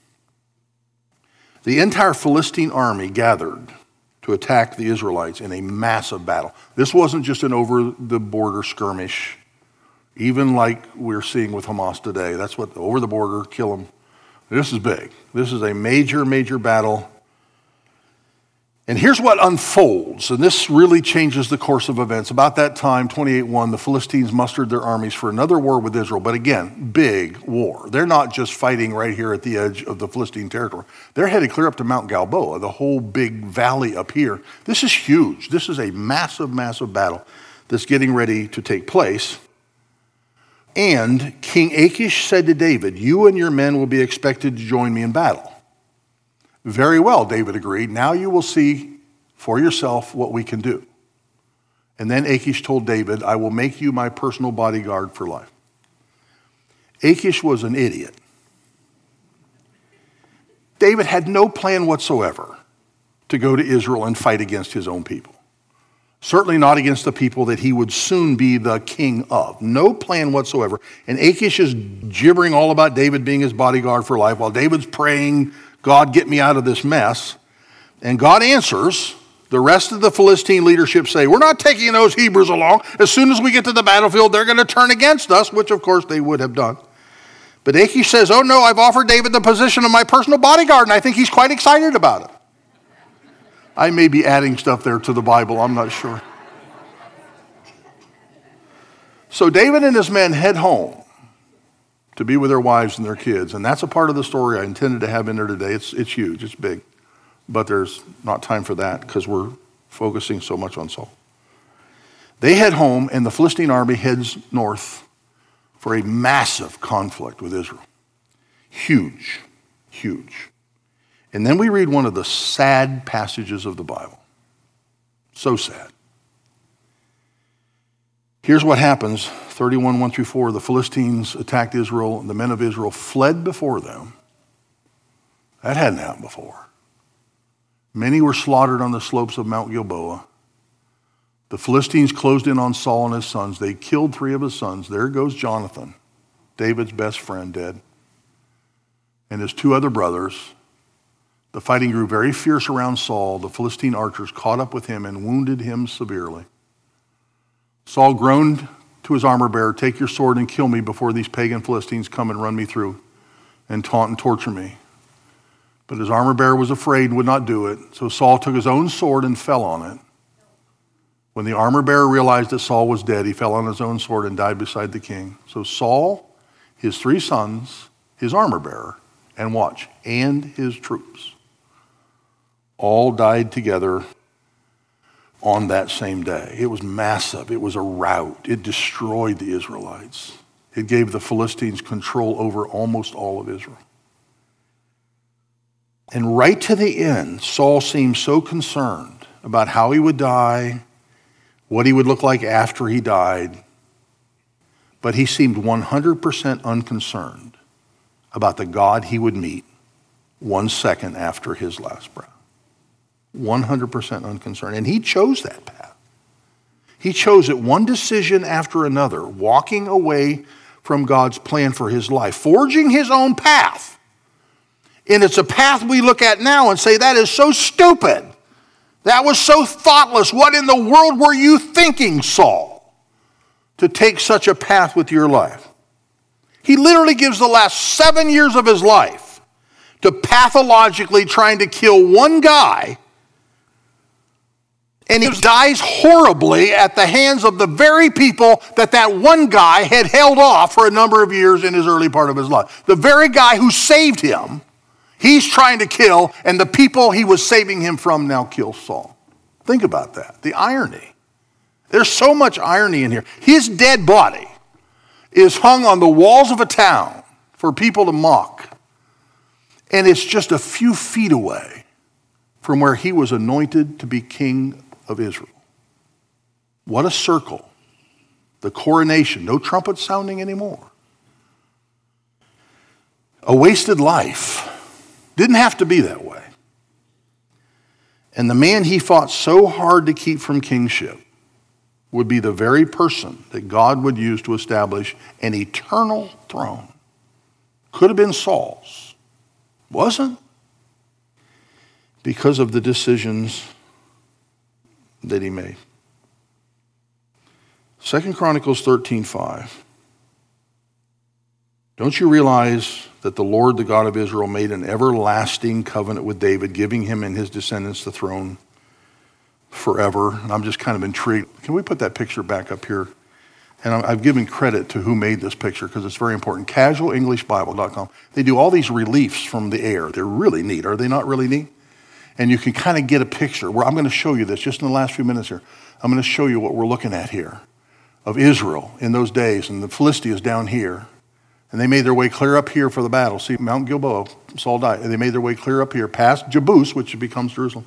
The entire Philistine army gathered to attack the Israelites in a massive battle. This wasn't just an over-the-border skirmish, even like we're seeing with Hamas today. That's what, over the border, kill them. This is big. This is a major, major battle. And here's what unfolds, and this really changes the course of events. About that time, 28:1, the Philistines mustered their armies for another war with Israel. But again, big war. They're not just fighting right here at the edge of the Philistine territory. They're headed clear up to Mount Galboa, the whole big valley up here. This is huge. This is a massive, massive battle that's getting ready to take place. And King Achish said to David, you and your men will be expected to join me in battle. Very well, David agreed. Now you will see for yourself what we can do. And then Achish told David, I will make you my personal bodyguard for life. Achish was an idiot. David had no plan whatsoever to go to Israel and fight against his own people. Certainly not against the people that he would soon be the king of. No plan whatsoever. And Achish is gibbering all about David being his bodyguard for life while David's praying, God, get me out of this mess. And God answers. The rest of the Philistine leadership say, we're not taking those Hebrews along. As soon as we get to the battlefield, they're going to turn against us, which of course they would have done. But Achish says, oh no, I've offered David the position of my personal bodyguard, and I think he's quite excited about it. I may be adding stuff there to the Bible, I'm not sure. So David and his men head home to be with their wives and their kids. And that's a part of the story I intended to have in there today. It's huge, it's big. But there's not time for that because we're focusing so much on Saul. They head home and the Philistine army heads north for a massive conflict with Israel. Huge, huge. And then we read one of the sad passages of the Bible. So sad. Here's what happens, 31:1-4. The Philistines attacked Israel, and the men of Israel fled before them. That hadn't happened before. Many were slaughtered on the slopes of Mount Gilboa. The Philistines closed in on Saul and his sons. They killed 3 of his sons. There goes Jonathan, David's best friend, dead. And his 2 other brothers. The fighting grew very fierce around Saul. The Philistine archers caught up with him and wounded him severely. Saul groaned to his armor bearer, take your sword and kill me before these pagan Philistines come and run me through and taunt and torture me. But his armor bearer was afraid and would not do it. So Saul took his own sword and fell on it. When the armor bearer realized that Saul was dead, he fell on his own sword and died beside the king. So Saul, his 3 sons, his armor bearer, and watch, and his troops, all died together on that same day. It was massive. It was a rout. It destroyed the Israelites. It gave the Philistines control over almost all of Israel. And right to the end, Saul seemed so concerned about how he would die, what he would look like after he died, but he seemed 100% unconcerned about the God he would meet 1 second after his last breath. 100% unconcerned. And he chose that path. He chose it, one decision after another, walking away from God's plan for his life, forging his own path. And it's a path we look at now and say, that is so stupid. That was so thoughtless. What in the world were you thinking, Saul, to take such a path with your life? He literally gives the last 7 years of his life to pathologically trying to kill one guy, and he dies horribly at the hands of the very people that one guy had held off for a number of years in his early part of his life. The very guy who saved him, he's trying to kill, and the people he was saving him from now kill Saul. Think about that, the irony. There's so much irony in here. His dead body is hung on the walls of a town for people to mock, and it's just a few feet away from where he was anointed to be king of Israel. What a circle. The coronation, no trumpet sounding anymore. A wasted life. Didn't have to be that way. And the man he fought so hard to keep from kingship would be the very person that God would use to establish an eternal throne. Could have been Saul's. Wasn't. Because of the decisions that he made. 2 Chronicles 13:5. Don't you realize that the Lord, the God of Israel, made an everlasting covenant with David, giving him and his descendants the throne forever? And I'm just kind of intrigued. Can we put that picture back up here? And I've given credit to who made this picture because it's very important. CasualEnglishBible.com. They do all these reliefs from the air. They're really neat. Are they not really neat? And you can kind of get a picture. Where I'm going to show you this just in the last few minutes here. I'm going to show you what we're looking at here of Israel in those days. And the Philistines down here. And they made their way clear up here for the battle. See, Mount Gilboa, Saul died. And they made their way clear up here past Jebus, which becomes Jerusalem.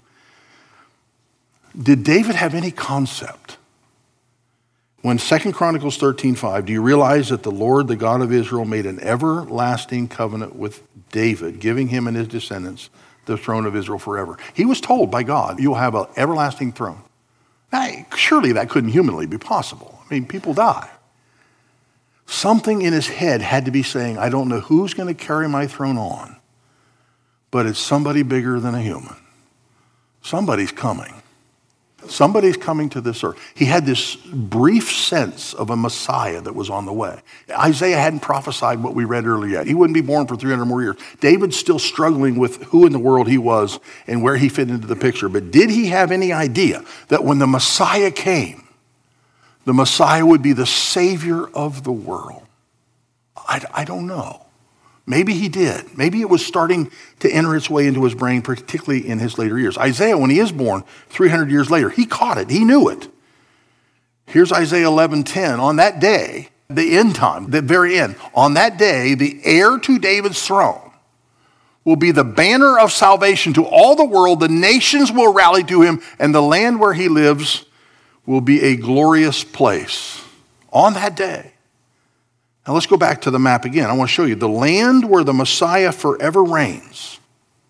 Did David have any concept? When 2 Chronicles 13:5, do you realize that the Lord, the God of Israel, made an everlasting covenant with David, giving him and his descendants the throne of Israel forever? He was told by God, you'll have an everlasting throne. Now, surely that couldn't humanly be possible. I mean, people die. Something in his head had to be saying, I don't know who's going to carry my throne on, but it's somebody bigger than a human. Somebody's coming. Somebody's coming to this earth. He had this brief sense of a Messiah that was on the way. Isaiah hadn't prophesied what we read earlier yet. He wouldn't be born for 300 more years. David's still struggling with who in the world he was and where he fit into the picture. But did he have any idea that when the Messiah came, the Messiah would be the Savior of the world? I don't know. Maybe he did. Maybe it was starting to enter its way into his brain, particularly in his later years. Isaiah, when he is born 300 years later, he caught it. He knew it. Here's Isaiah 11:10. On that day, the end time, the very end, on that day, the heir to David's throne will be the banner of salvation to all the world. The nations will rally to him, and the land where he lives will be a glorious place. On that day. Now let's go back to the map again. I want to show you the land where the Messiah forever reigns.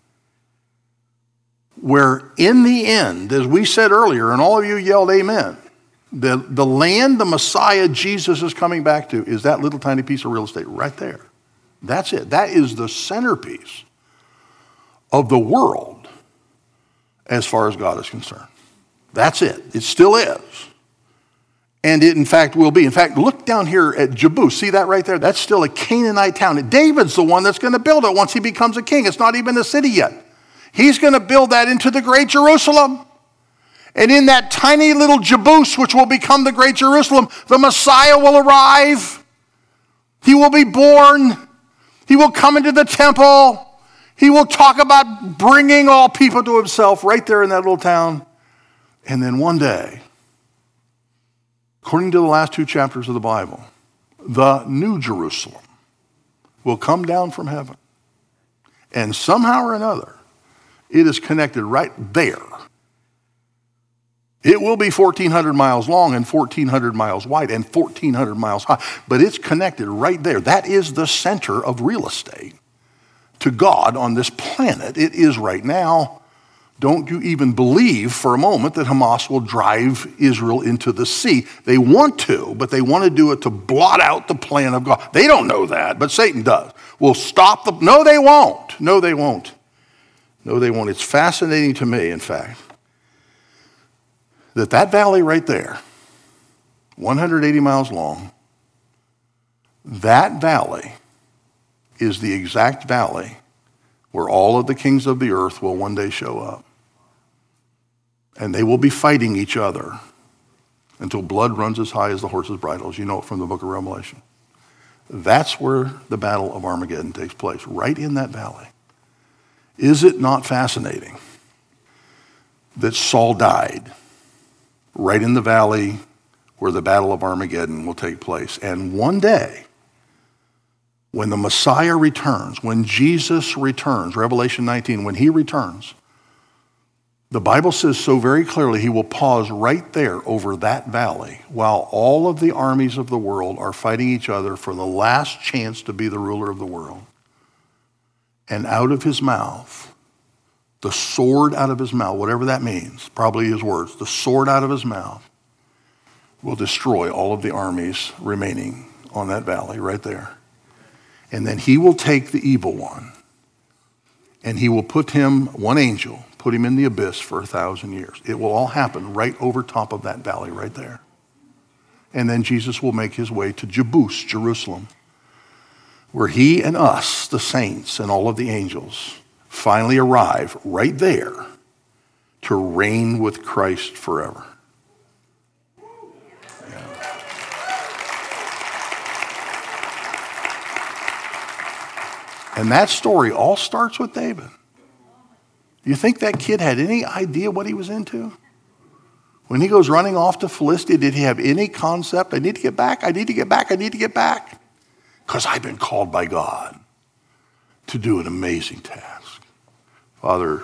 Where in the end, as we said earlier, and all of you yelled amen, the land the Messiah Jesus is coming back to is that little tiny piece of real estate right there. That's it. That is the centerpiece of the world as far as God is concerned. That's it. It still is. And it, in fact, will be. In fact, look down here at Jebus. See that right there? That's still a Canaanite town. David's the one that's going to build it once he becomes a king. It's not even a city yet. He's going to build that into the great Jerusalem. And in that tiny little Jebus, which will become the great Jerusalem, the Messiah will arrive. He will be born. He will come into the temple. He will talk about bringing all people to himself right there in that little town. And then one day, according to the last 2 chapters of the Bible, the New Jerusalem will come down from heaven. And somehow or another, it is connected right there. It will be 1,400 miles long and 1,400 miles wide and 1,400 miles high, but it's connected right there. That is the center of real estate to God on this planet. It is right now. Don't you even believe for a moment that Hamas will drive Israel into the sea. They want to, but they want to do it to blot out the plan of God. They don't know that, but Satan does. Will stop the... No, they won't. No, they won't. No, they won't. It's fascinating to me, in fact, that valley right there, 180 miles long, that valley is the exact valley where all of the kings of the earth will one day show up. And they will be fighting each other until blood runs as high as the horse's bridles. You know it from the book of Revelation. That's where the battle of Armageddon takes place, right in that valley. Is it not fascinating that Saul died right in the valley where the battle of Armageddon will take place? And one day, when the Messiah returns, when Jesus returns, Revelation 19, when he returns, the Bible says so very clearly he will pause right there over that valley while all of the armies of the world are fighting each other for the last chance to be the ruler of the world. And out of his mouth, the sword out of his mouth, whatever that means, probably his words, the sword out of his mouth will destroy all of the armies remaining on that valley right there. And then he will take the evil one and he will put him, one angel, put him in the abyss for 1,000 years. It will all happen right over top of that valley right there. And then Jesus will make his way to Jebus, Jerusalem, where he and us, the saints and all of the angels, finally arrive right there to reign with Christ forever. And that story all starts with David. You think that kid had any idea what he was into? When he goes running off to Philistia, did he have any concept? I need to get back, I need to get back, I need to get back. Because I've been called by God to do an amazing task. Father,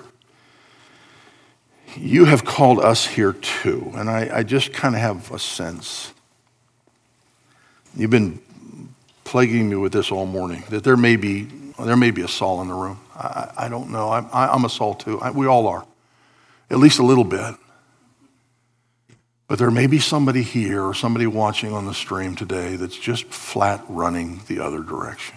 you have called us here too. And I just kind of have a sense. You've been plaguing me with this all morning, that there may be a Saul in the room. I don't know. I'm a Saul too. We all are, at least a little bit. But there may be somebody here or somebody watching on the stream today that's just flat running the other direction.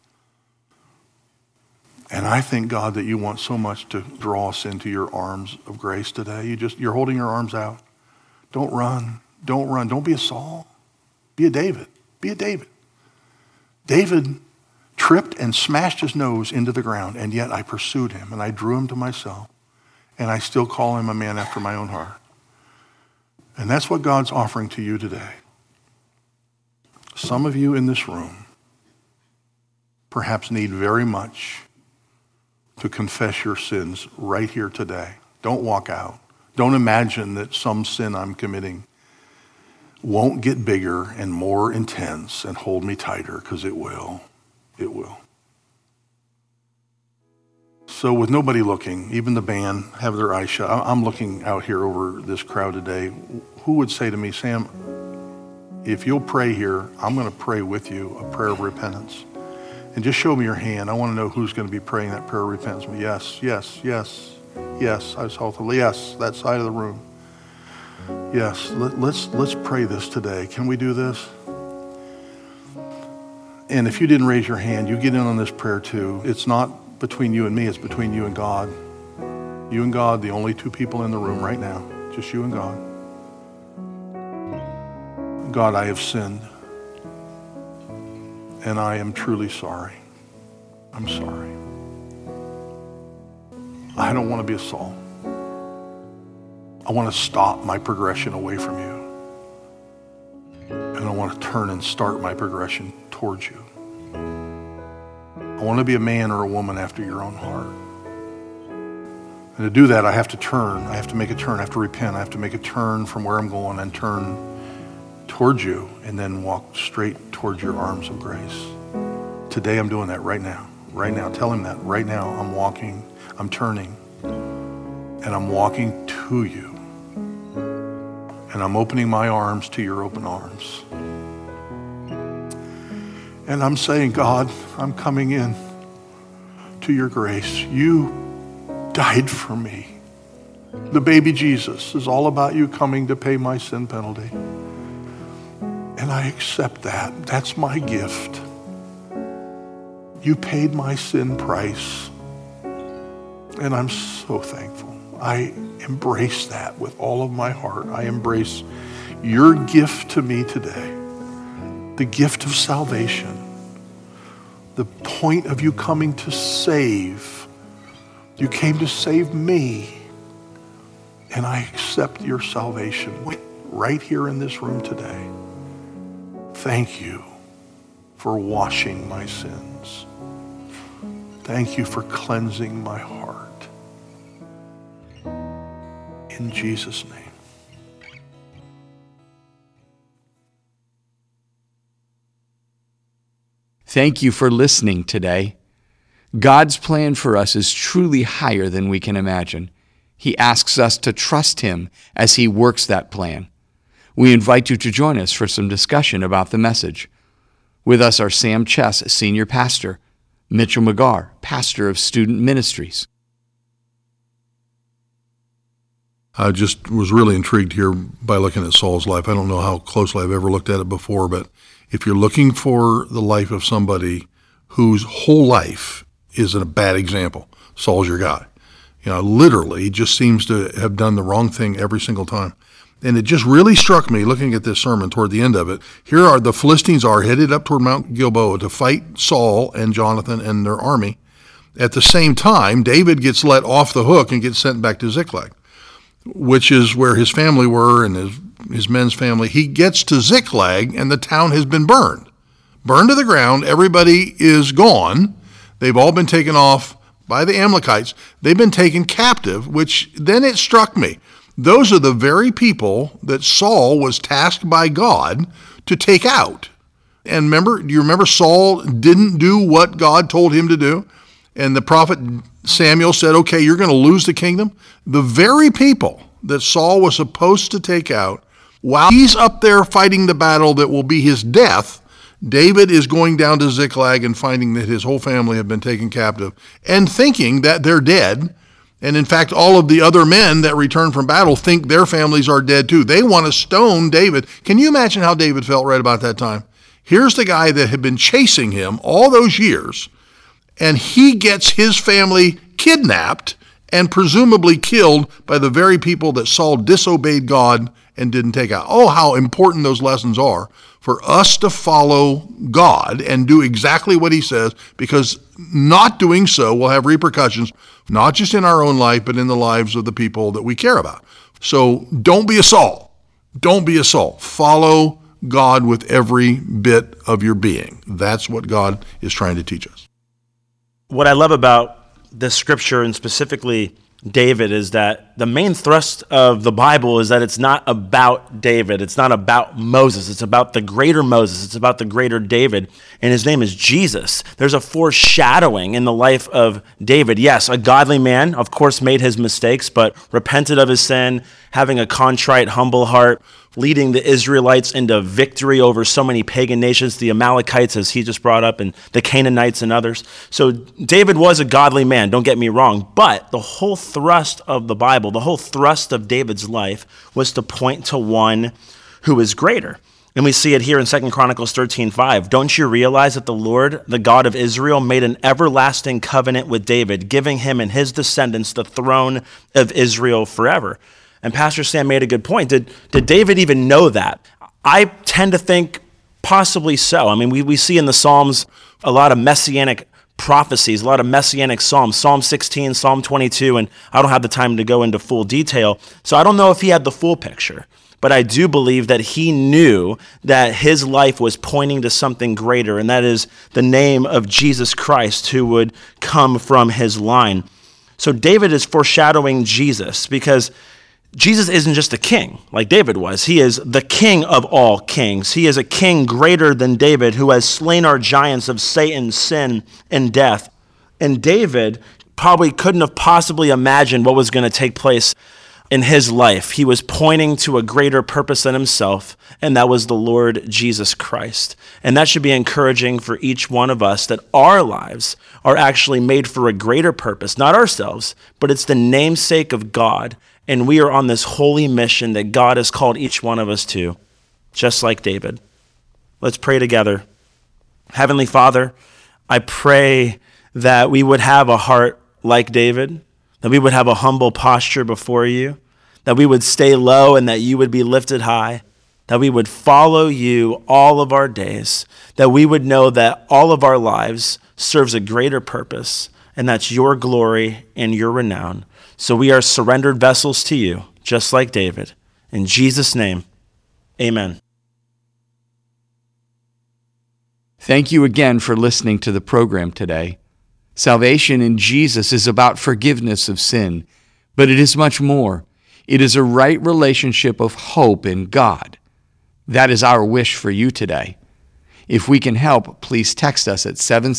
And I thank God that you want so much to draw us into your arms of grace today. You're holding your arms out. Don't run. Don't run. Don't be a Saul. Be a David. Be a David. David tripped and smashed his nose into the ground, and yet I pursued him, and I drew him to myself, and I still call him a man after my own heart. And that's what God's offering to you today. Some of you in this room perhaps need very much to confess your sins right here today. Don't walk out. Don't imagine that some sin I'm committing won't get bigger and more intense and hold me tighter, because it will. It will. So with nobody looking, even the band have their eyes shut. I'm looking out here over this crowd today. Who would say to me, Sam, if you'll pray here, I'm going to pray with you a prayer of repentance. And just show me your hand. I want to know who's going to be praying that prayer of repentance. Yes, yes, yes, yes. I saw the yes, that side of the room. Yes, let's pray this today. Can we do this? And if you didn't raise your hand, you get in on this prayer too. It's not between you and me, it's between you and God. You and God, the only two people in the room right now. Just you and God. God, I have sinned, and I am truly sorry. I'm sorry. I don't want to be a Saul. I want to stop my progression away from you. And I want to turn and start my progression towards you. I want to be a man or a woman after your own heart. And to do that, I have to turn. I have to make a turn. I have to repent. I have to make a turn from where I'm going and turn towards you and then walk straight towards your arms of grace. Today I'm doing that right now. Right now. Tell him that. Right now I'm walking, I'm turning, and I'm walking to you. And I'm opening my arms to your open arms. And I'm saying, God, I'm coming in to your grace. You died for me. The baby Jesus is all about you coming to pay my sin penalty. And I accept that. That's my gift. You paid my sin price. And I'm so thankful. I embrace that with all of my heart. I embrace your gift to me today. The gift of salvation. The point of you coming to save. You came to save me. And I accept your salvation right here in this room today. Thank you for washing my sins. Thank you for cleansing my heart. In Jesus' name. Thank you for listening today. God's plan for us is truly higher than we can imagine. He asks us to trust him as he works that plan. We invite you to join us for some discussion about the message. With us are Sam Chess, Senior Pastor, Mitchell McGarr, Pastor of Student Ministries. I just was really intrigued here by looking at Saul's life. I don't know how closely I've ever looked at it before, but if you're looking for the life of somebody whose whole life is a bad example, Saul's your guy. You know, literally just seems to have done the wrong thing every single time. And it just really struck me looking at this sermon toward the end of it. Here are the Philistines are headed up toward Mount Gilboa to fight Saul and Jonathan and their army. At the same time, David gets let off the hook and gets sent back to Ziklag, which is where his family were and his men's family. He gets to Ziklag and the town has been burned to the ground. Everybody is gone. They've all been taken off by the Amalekites. They've been taken captive, which then it struck me. Those are the very people that Saul was tasked by God to take out. And do you remember Saul didn't do what God told him to do? And the prophet Samuel said, okay, you're going to lose the kingdom. The very people that Saul was supposed to take out, while he's up there fighting the battle that will be his death, David is going down to Ziklag and finding that his whole family have been taken captive and thinking that they're dead. And in fact, all of the other men that return from battle think their families are dead too. They want to stone David. Can you imagine how David felt right about that time? Here's the guy that had been chasing him all those years, and he gets his family kidnapped and presumably killed by the very people that Saul disobeyed God and didn't take out. Oh, how important those lessons are for us to follow God and do exactly what he says, because not doing so will have repercussions, not just in our own life, but in the lives of the people that we care about. So don't be a Saul. Don't be a Saul. Follow God with every bit of your being. That's what God is trying to teach us. What I love about this scripture, and specifically David, is that the main thrust of the Bible is that it's not about David. It's not about Moses. It's about the greater Moses. It's about the greater David, and his name is Jesus. There's a foreshadowing in the life of David. Yes, a godly man, of course, made his mistakes, but repented of his sin, having a contrite, humble heart, leading the Israelites into victory over so many pagan nations, the Amalekites, as he just brought up, and the Canaanites and others. So David was a godly man, don't get me wrong, but the whole thrust of the Bible, the whole thrust of David's life was to point to one who is greater. And we see it here in 2 Chronicles 13:5. Don't you realize that the Lord, the God of Israel, made an everlasting covenant with David, giving him and his descendants the throne of Israel forever? And Pastor Sam made a good point. Did David even know that? I tend to think possibly so. I mean, we see in the Psalms a lot of messianic prophecies, a lot of messianic psalms, Psalm 16, Psalm 22, and I don't have the time to go into full detail. So I don't know if he had the full picture, but I do believe that he knew that his life was pointing to something greater, and that is the name of Jesus Christ who would come from his line. So David is foreshadowing Jesus because Jesus isn't just a king like David was. He is the king of all kings. He is a king greater than David who has slain our giants of Satan, sin, and death. And David probably couldn't have possibly imagined what was going to take place in his life. He was pointing to a greater purpose than himself, and that was the Lord Jesus Christ. And that should be encouraging for each one of us, that our lives are actually made for a greater purpose, not ourselves, but it's the namesake of God. And we are on this holy mission that God has called each one of us to, just like David. Let's pray together. Heavenly Father, I pray that we would have a heart like David, that we would have a humble posture before you, that we would stay low and that you would be lifted high, that we would follow you all of our days, that we would know that all of our lives serves a greater purpose, and that's your glory and your renown. So we are surrendered vessels to you, just like David. In Jesus' name, amen. Thank you again for listening to the program today. Salvation in Jesus is about forgiveness of sin, but it is much more. It is a right relationship of hope in God. That is our wish for you today. If we can help, please text us at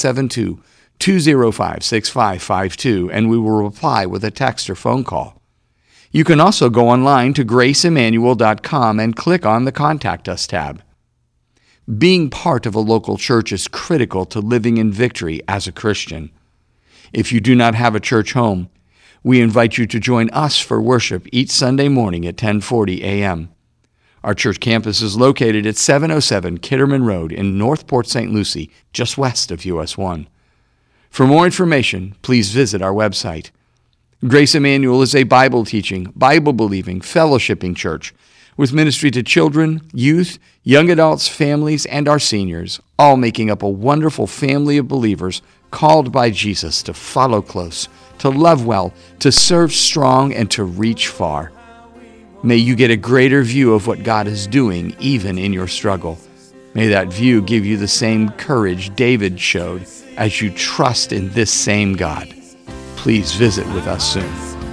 772-205-6552, and we will reply with a text or phone call. You can also go online to graceemmanuel.com and click on the Contact Us tab. Being part of a local church is critical to living in victory as a Christian. If you do not have a church home, we invite you to join us for worship each Sunday morning at 10:40 a.m. Our church campus is located at 707 Kitterman Road in North Port St. Lucie, just west of US 1. For more information, please visit our website. Grace Emmanuel is a Bible-teaching, Bible-believing, fellowshipping church with ministry to children, youth, young adults, families, and our seniors, all making up a wonderful family of believers called by Jesus to follow close, to love well, to serve strong, and to reach far. May you get a greater view of what God is doing even in your struggle. May that view give you the same courage David showed as you trust in this same God. Please visit with us soon.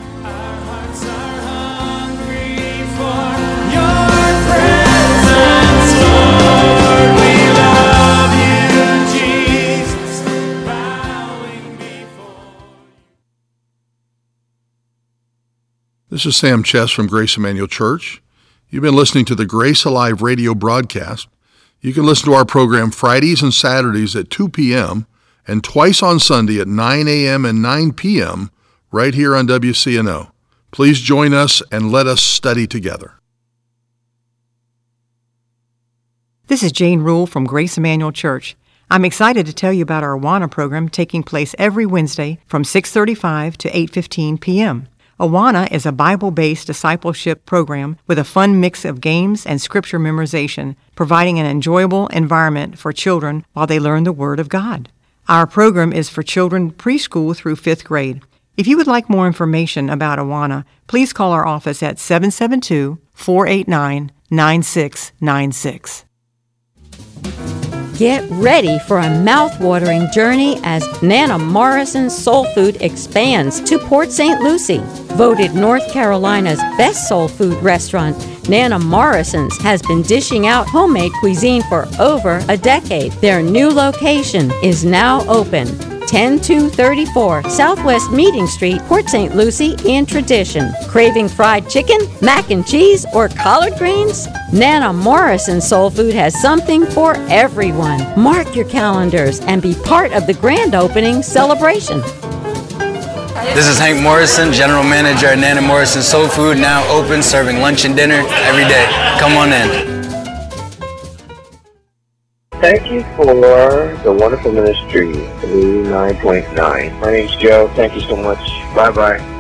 This is Sam Chess from Grace Emmanuel Church. You've been listening to the Grace Alive radio broadcast. You can listen to our program Fridays and Saturdays at 2 p.m. and twice on Sunday at 9 a.m. and 9 p.m. right here on WCNO. Please join us and let us study together. This is Jane Rule from Grace Emmanuel Church. I'm excited to tell you about our Awana program taking place every Wednesday from 6:35 to 8:15 p.m. Awana is a Bible-based discipleship program with a fun mix of games and scripture memorization, providing an enjoyable environment for children while they learn the Word of God. Our program is for children preschool through 5th grade. If you would like more information about Awana, please call our office at 772-489-9696. Get ready for a mouth-watering journey as Nana Morrison's Soul Food expands to Port St. Lucie. Voted North Carolina's best soul food restaurant, Nana Morrison's has been dishing out homemade cuisine for over a decade. Their new location is now open. 10234 Southwest Meeting Street, Port St. Lucie in tradition. Craving fried chicken, mac and cheese, or collard greens? Nana Morrison Soul Food has something for everyone. Mark your calendars and be part of the grand opening celebration. This is Hank Morrison, General Manager at Nana Morrison Soul Food, now open, serving lunch and dinner every day. Come on in. Thank you for the wonderful ministry, 89.9. My name's Joe. Thank you so much. Bye-bye.